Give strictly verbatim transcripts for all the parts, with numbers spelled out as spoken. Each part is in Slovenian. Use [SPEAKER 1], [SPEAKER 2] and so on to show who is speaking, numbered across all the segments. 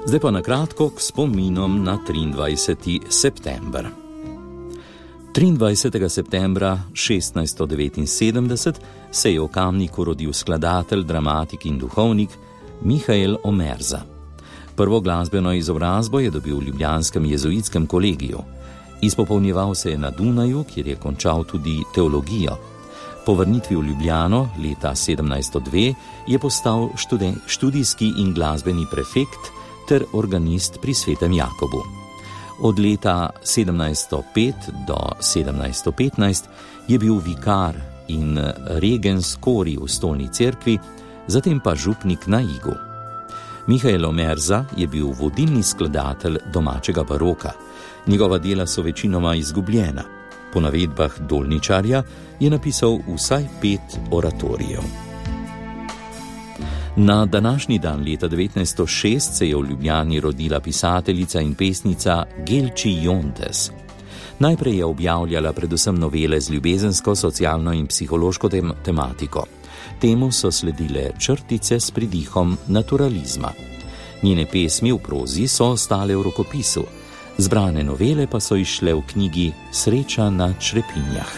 [SPEAKER 1] Zdaj pa na kratko k spominom na triindvajseti september. triindvajsetega septembra šestnajststo devetinsedemdeset se je v Kamniku rodil skladatelj, dramatik in duhovnik Mihael Omerza. Prvo glasbeno izobrazbo je dobil v ljubljanskem jezuitskem kolegiju. Izpopolnjeval se je na Dunaju, kjer je končal tudi teologijo. Po vrnitvi v Ljubljano leta sedemnajststo dve je postal študij, študijski in glasbeni prefekt ter organist pri Svetem Jakobu. Od leta sedemnajststo pet do sedemnajststo petnajst je bil vikar in regens kori v stolni cerkvi, zatem pa župnik na Igu. Mihael Omerza je bil vodilni skladatelj domačega baroka. Njegova dela so večinoma izgubljena. Po navedbah Dolničarja je napisal vsaj pet oratorijev. Na današnji dan leta devetnajststo šest se je v Ljubljani rodila pisateljica in pesnica Gelči Jontes. Najprej je objavljala predvsem novele z ljubezensko, socialno in psihološko tem- tematiko. Temu so sledile črtice s pridihom naturalizma. Njene pesmi v prozi so ostale v rokopisu, zbrane novele pa so izšle v knjigi Sreča na črepinjah.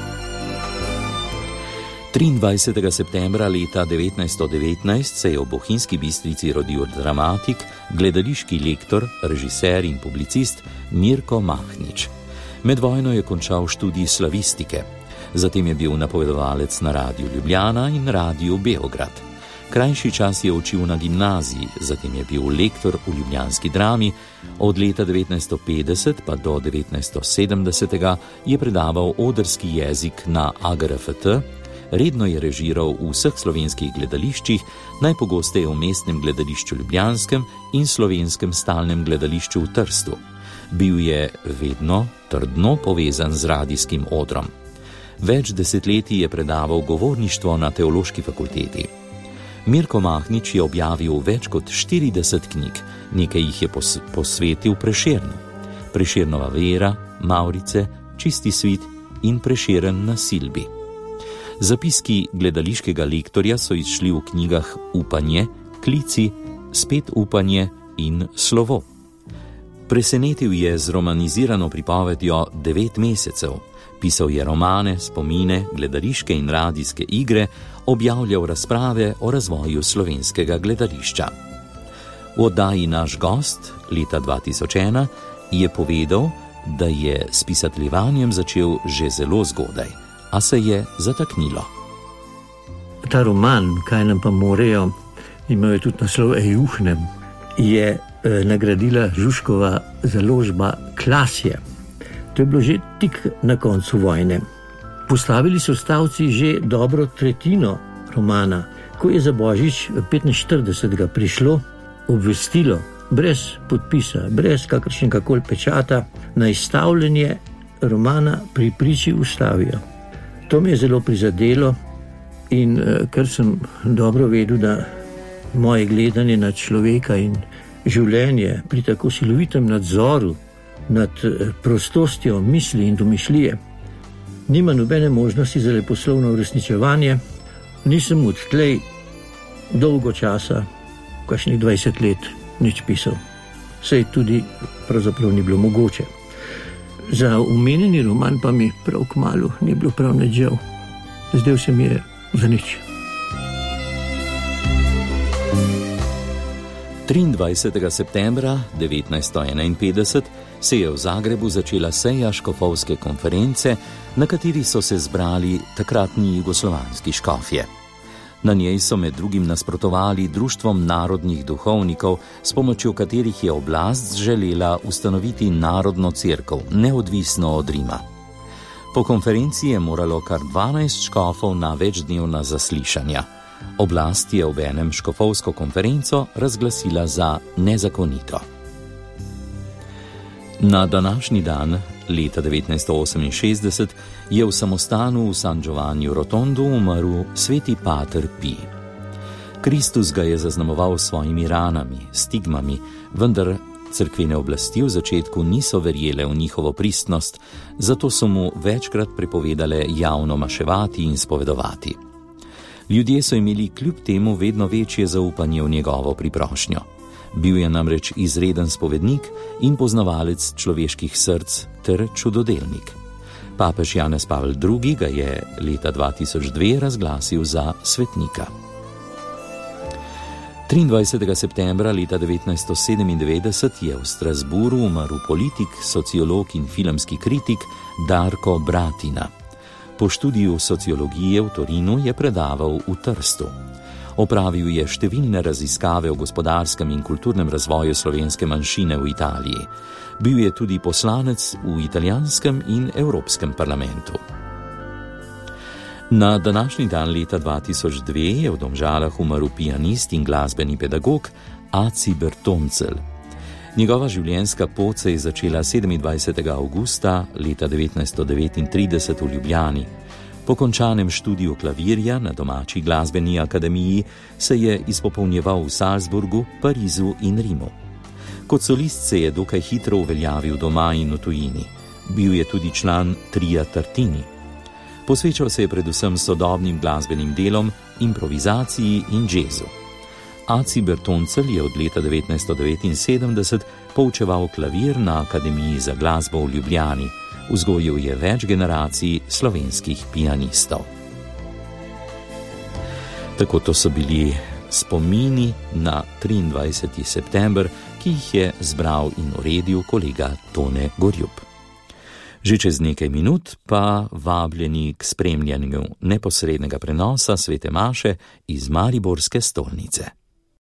[SPEAKER 1] triindvajsetega septembra leta devetnajststo devetnajst se je v Bohinjski Bistrici rodil dramatik, gledališki lektor, režiser in publicist Mirko Mahnič. Med vojno je končal študij slavistike. Zatem je bil napovedovalec na Radiu Ljubljana in Radiu Beograd. Krajši čas je učil na gimnaziji, zatem je bil lektor v ljubljanski drami, od leta devetnajststo petdeset pa do devetnajststo sedemdeset je predaval odrski jezik na A G R F T, redno je režiral v vseh slovenskih gledališčih, najpogosteje v Mestnem gledališču ljubljanskem in Slovenskem stalnem gledališču v Trstu. Bil je vedno trdno povezan z radijskim odrom. Več desetletij je predaval govorništvo na Teološki fakulteti. Mirko Mahnič je objavil več kot štirideset knjig, nekaj jih je pos- posvetil Prešernu. Prešernova vera, Mavrice, Čisti svit in Prešeren na Silbi. Zapiski gledališkega lektorja so izšli v knjigah Upanje, Klici, Spet upanje in Slovo. Presenetil je z romanizirano pripovedjo Devet mesecev. Pisal je romane, spomine, gledališke in radijske igre, objavljal razprave o razvoju slovenskega gledališča. V oddaji Naš gost leta dva tisoč ena je povedal, da je s pisateljevanjem začel že zelo zgodaj, a se je zataknilo.
[SPEAKER 2] Ta roman, Kaj nam pa morejo, imel je tudi naslov Ejuhnem, je eh, nagradila Žužkova založba Klasje. To je bilo že tik na koncu vojne. Postavili so stavci že dobro tretjino romana, ko je za Božič petinštiridesetega prišlo obvestilo, brez podpisa, brez kakršnega koli pečata, na izstavljanje romana Pri priči ustavijo. To me je zelo prizadelo in ker sem dobro vedel, da moje gledanje na človeka in življenje pri tako silovitem nadzoru nad prostostjo misli in domišljije nima nobene možnosti za leposlovno uresničevanje, nisem odtlej dolgo časa, kakšnih dvajset let, nič pisal. Saj tudi pravzaprav ni bilo mogoče. Za omenjeni roman pa mi prav kmalu ni bilo prav nič žal. Zdel se mi je za nič.
[SPEAKER 1] triindvajsetega septembra devetnajststo enainpetdeset se je v Zagrebu začela seja škofovske konference, na kateri so se zbrali takratni jugoslovanski škofje. Na njej so med drugim nasprotovali društvom narodnih duhovnikov, s pomočjo katerih je oblast želela ustanoviti narodno cerkev, neodvisno od Rima. Po konferenci je moralo kar dvanajst škofov na večdnevna zaslišanja. Oblast je v enem škofovsko konferenco razglasila za nezakonito. Na današnji dan, leta devetnajststo oseminšestdeset, je v samostanu v San Giovanni v Rotondu umrl sveti pater Pi. Kristus ga je zaznamoval s svojimi ranami, stigmami, vendar cerkvene oblasti v začetku niso verjele v njihovo pristnost, zato so mu večkrat prepovedale javno maševati in spovedovati. Ljudje so imeli kljub temu vedno večje zaupanje v njegovo priprošnjo. Bil je namreč izreden spovednik in poznavalec človeških src ter čudodelnik. Papež Janez Pavel drugi. ga je leta dva tisoč dve razglasil za svetnika. triindvajsetega septembra leta devetnajststo sedemindevetdeset je v Strasburu umrl politik, sociolog in filmski kritik Darko Bratina. Po študiju sociologije v Torinu je predaval v Trstu. Opravil je številne raziskave o gospodarskem in kulturnem razvoju slovenske manjšine v Italiji. Bil je tudi poslanec v italijanskem in evropskem parlamentu. Na današnji dan leta dva tisoč dve je v Domžalah umrl pianist in glasbeni pedagog Aci Bertoncelj. Njegova življenjska pot se je začela sedemindvajsetega avgusta leta devetnajststo devetintrideset v Ljubljani. Po končanem študiju klavirja na domači glasbeni akademiji se je izpopolnjeval v Salzburgu, Parizu in Rimu. Kot solist se je dokaj hitro uveljavil doma in v tujini. Bil je tudi član tria Tartini. Posvečal se je predvsem sodobnim glasbenim delom, improvizaciji in džezu. Aci Bertoncelj je od leta devetnajststo devetinsedemdeset poučeval klavir na Akademiji za glasbo v Ljubljani. Vzgojil je več generacij slovenskih pianistov. Tako to so bili spomini na triindvajseti september, ki jih je zbral in uredil kolega Tone Gorjup. Že čez nekaj minut pa vabljeni k spremljanju neposrednega prenosa svete maše iz mariborske stolnice.